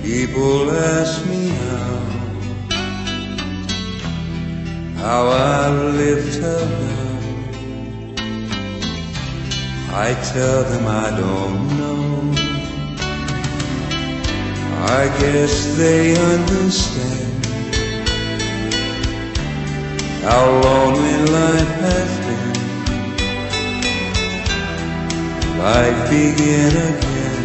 People ask me how I live till now. I tell them I don't know. I guess they understand how lonely life has been. Life began again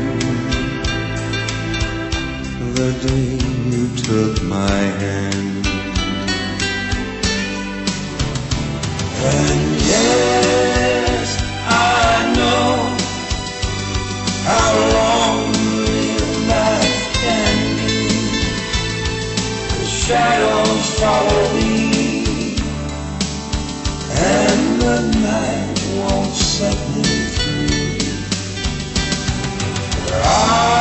the day you took my hand. And yes, I know how lonely life can be. The shadows follow me, and the night won't set me free. But I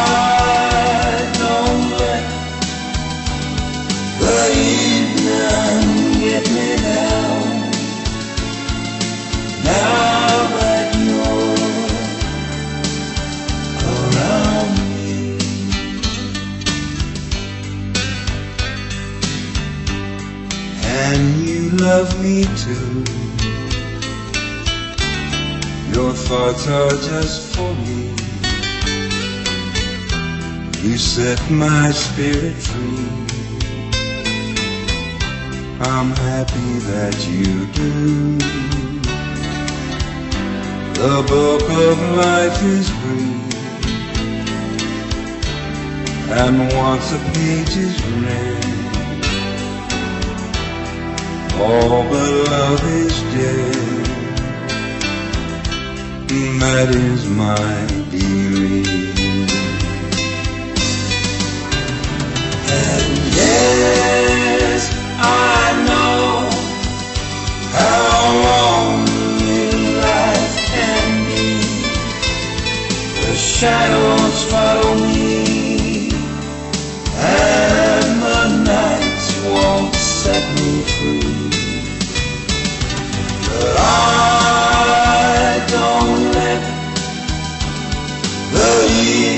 don't let the evening get me down. Now that you're around me, and you love me too. Your thoughts are just for me. You set my spirit free. I'm happy that you do. The book of life is brief, and once a page is read, all but love is dead. That is my belief. And yes, I know how lonely life can be. The shadows follow me, and the nights won't set me free. But I don't let the